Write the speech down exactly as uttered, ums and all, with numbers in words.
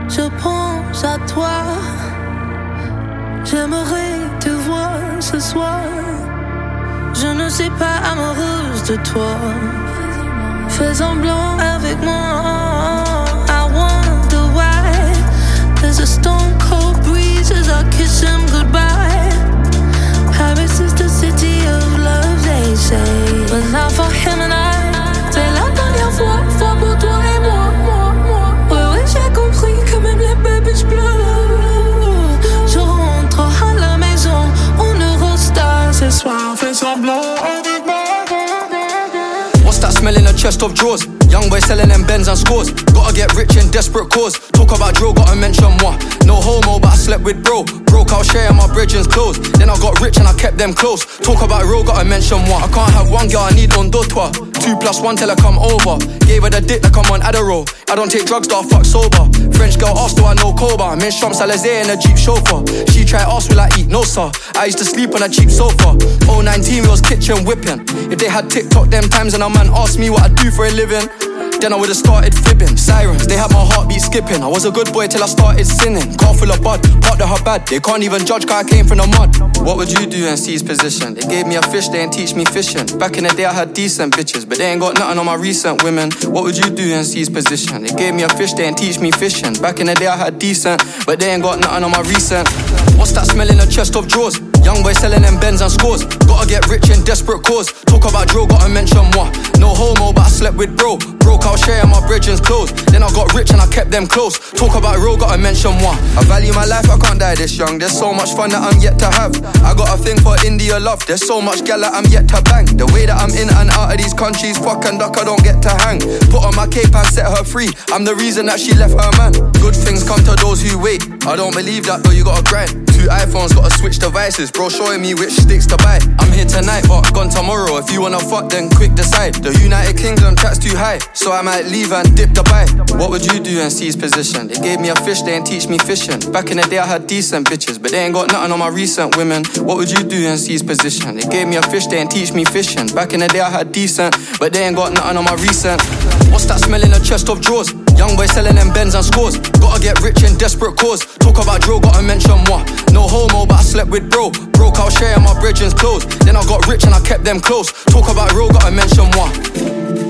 je pense à toi. J'aimerais te voir ce soir. Je ne suis pas amoureuse de toi. Fais semblant avec moi. I wonder why there's a stone cold breeze as I kiss him goodbye. Paris is the city of love, they say, but not for him and I. C'est la dernière fois, fois pour toi et moi, moi, moi. Ouais, ouais, j'ai compris que même les bébés pleurent. Je rentre à la maison, on Eurostar ce soir, fais semblant avec moi. What's that smell in the chest of drawers? Young boy selling them Benz and scores. Gotta get rich in desperate cause. Talk about drill, gotta mention moi. No homo, but I slept with bro. Broke out sharing my bridges clothes. Then I got rich and I kept them close. Talk about real, gotta mention moi. I can't have one girl, I need on deux trois. Two plus one till I come over. Gave her the dick like I'm on Adderall. I don't take drugs, though I fuck sober. French girl asked, do I know Koba? I'm in Champs Elysees in a Jeep chauffeur. She try ask, will I eat? No sir. I used to sleep on a cheap sofa. oh nineteen, we was kitchen whipping. If they had TikTok them times and a man asked me what I do for a living, then I would've started fibbing. Sirens, they had my heartbeat skipping. I was a good boy till I started sinning. Car full of bud, part of her bad. They can't even judge cause I came from the mud. What would you do in C's position? They gave me a fish, they ain't teach me fishing. Back in the day I had decent bitches, but they ain't got nothing on my recent women. What would you do in C's position? They gave me a fish, they ain't teach me fishing. Back in the day I had decent, but they ain't got nothing on my recent. What's that smell in the chest of drawers? Young boy selling them Benz and scores. Gotta get rich in desperate cause. Talk about drill, gotta mention moi. No homo, but I slept with bro. Broke out sharing my bridges clothes. Then I got rich and I kept them close. Talk about real, gotta mention moi. I value my life, I can't die this young. There's so much fun that I'm yet to have. I got a thing for India love. There's so much gal that I'm yet to bang. The way that I'm in and out of these countries, fuck and duck, I don't get to hang. Put on my cape and set her free. I'm the reason that she left her man. Good things come to those who wait. I don't believe that though, you gotta grind. Two iPhones, gotta switch devices. Bro showing me which sticks to buy. I'm here tonight, but gone tomorrow. If you wanna fuck, then quick decide. The United Kingdom track's too high, so I might leave and dip the buy. What would you do in C's position? They gave me a fish, they ain't teach me fishing. Back in the day I had decent bitches, but they ain't got nothing on my recent women. What would you do in C's position? They gave me a fish, they ain't teach me fishing. Back in the day I had decent, but they ain't got nothing on my recent. What's that smell in the chest of drawers? Young boy selling them Benz and scores. Gotta get rich in desperate cause. Talk about drill, gotta mention moi. No homo, but I slept with bro. Broke out sharing my bridges clothes. Then I got rich and I kept them close. Talk about real, gotta mention moi.